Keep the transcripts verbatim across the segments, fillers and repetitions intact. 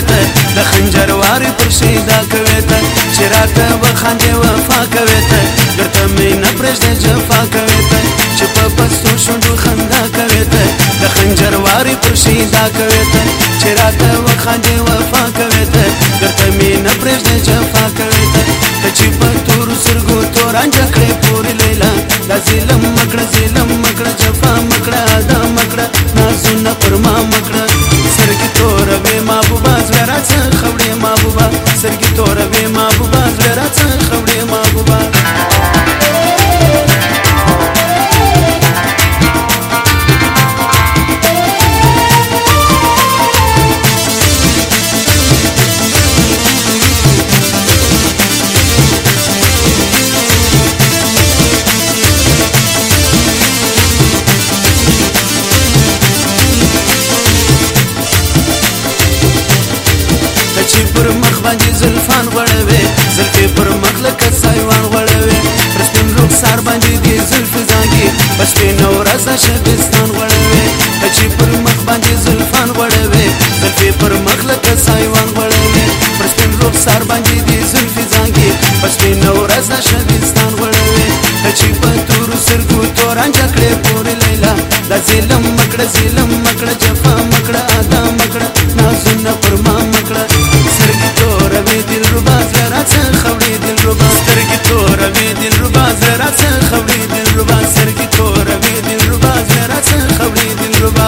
ته د خنجر واري پر شیدا کوي ته چې راته وخاندې وفا کوي ته درته مې نه پرېږدې جفا کوي ته چې په پستو شونډو خندا کوي ته د خنجر واري پر شیدا کوي ته چې راته وخاندې وفا کوي ته درته مې نه پرېږدې جفا کوي ته ته چې په تورو سترګو تورانجه کړې پورې لیلا دا ظلم مکړه ظلم مکړه جفا مکړه دا مکړه نازونه پر ما مکړه سرګي توروې محبوبه زړه راڅه خوړې محبوبه سرګي توروې محبوبه زړه راڅه خوړې محبوبه چې پر مخ باندې زلفان غوړوي زلفې پر مخ لکه سایوان غوړوي پر سپین رخسار باندې دې زلفې زانګي په سپینه ورځ د شبستان غوړوي چې پر مخ باندې زلفان غوړوي زلفې پر مخ لکه سایوان غوړوي پر سپین رخسار باندې دې زلفې زانګي په سپینه ورځ د شبستان غوړوي چې په تورو سترګو تورانجه کړې پورې لیلا دا ظلم مکړه ظلم مکړه جفا مکړه ادا مکړه نازونه پر ما مکړه سترګې توروې دلربا زړه راڅه خوړې دلربا سترګې توروې دلربا زړه راڅه خوړې دلربا سترګې توروې دلربا زړه راڅه خوړې دلربا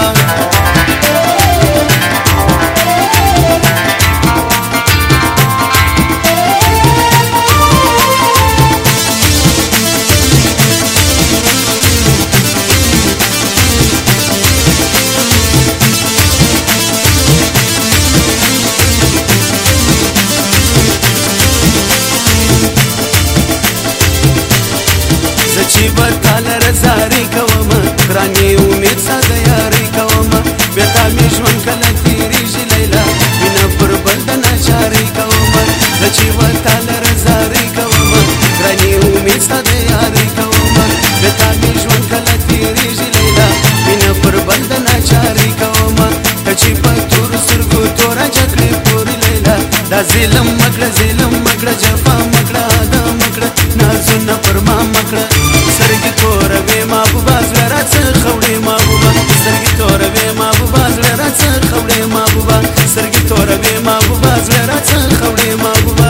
چې ورتاله رضاري کوم ګرانې امید ساده یاري کوم بیا تا مې ژوند کله تېرېږي لیلا مینه پر بل د ناچاري کوم زه چې ورتاله رضاري کوم ګرانې امید ساده یاري کوم بیا تا مې ژوند کله تېرېږي لیلا مینه پر بل د ناچاري کوم ته چې په تورو سترګو تورانجه کړې پورې لیلا دا ظلم مکړه ظلم مکړه جفا مکړه دا مکړه نازونه پر ما مکړه سترګې توروې محبوبه زړه راڅه خوړې محبوبه سترګې توروې محبوبه زړه راڅه خوړې محبوبه سترګې توروې محبوبه زړه راڅه خوړې محبوبه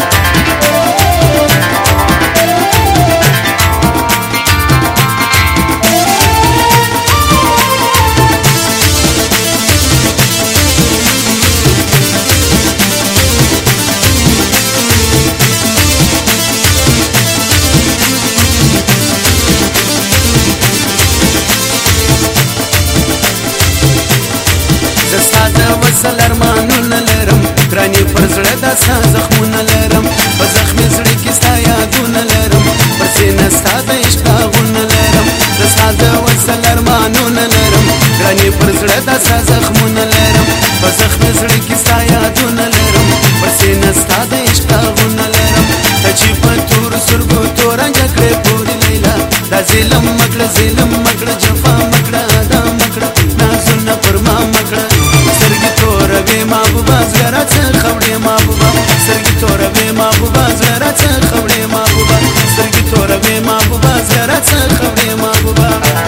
وصل ارمانونه لرم ګرانې پر زړه داسې زخمونه لرم په زخمي زړه کې ستا یادونه لرم پر سینه ستا د عشق داغونه لرم زه ستا د وصل ارمانونه لرم ګرانې پر زړه داسې زخمونه لرم په زخمي زړه کې ستا یادونه لرم پر سینه ستا د عشق داغونه لرم ته چې په تورو سترګو تورانجه کړې پورې لیلا دا ظلم مکړه ظلم مکړه جفا مکړه ادا مکړه نازونه پر ما مکړه سترګې توروې محبوبه زړه راڅه خوړې محبوبه سترګې توروې محبوبه زړه راڅه خوړې محبوبه سترګې توروې محبوبه زړه راڅه خوړې محبوبه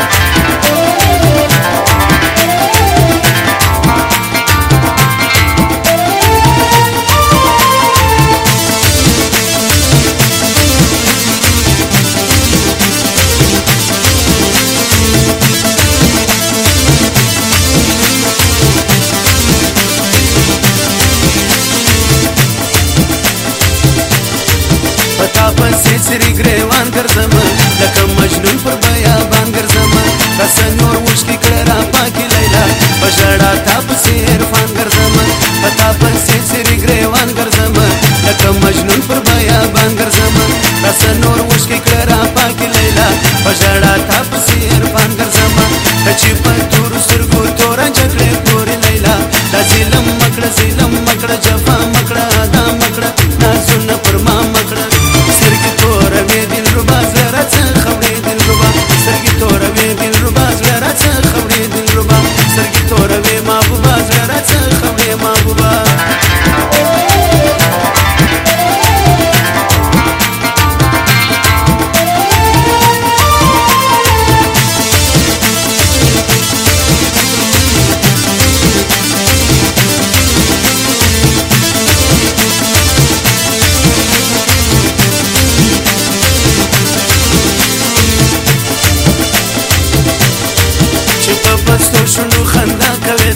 پسې سری ګریوان ګرځم لکه مجنون پر بیابان ګرځم راسه نور اوښکې کړه را پاکې لیلا په ژړا تا پسې عرفان ګرځم په تا پسې سری ګریوان ګرځم لکه مجنون پر بیابان ګرځم راسه نور اوښکې کړه را پاکې لیلا په ژړا تا پسې عرفان ګرځم ته چې په تورو سترګو تورانجه کړې پورې لیلا دا ظلم مکړه ظلم مکړه جفا مکړه ادا مکړه نازونه پر ما مکړه سترګې توروې دلربا زړه راڅه خوړې دلربا سترګې توروې دلربا زړه راڅه خوړې دلربا سترګې توروې محبوبه زړه راڅه خوړې محبوبه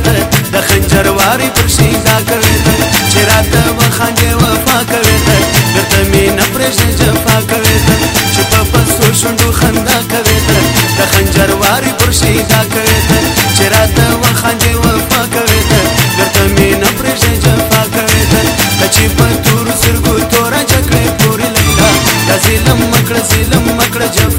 ته د خنجر واري پر شیدا کوي ته چې راته وخاندې وفا کوي ته بیرته مې نه پرېږدې جفا کوي ته چې په پسو شونډو خندا کوي ته د خنجر واري پر شیدا کوي ته چې راته وخاندې وفا کوي ته بیرته مې نه پرېږدې جفا کوي ته چې په تورو سترګو توره جګړې پورې لیلا دا ظلم مکړه ظلم مکړه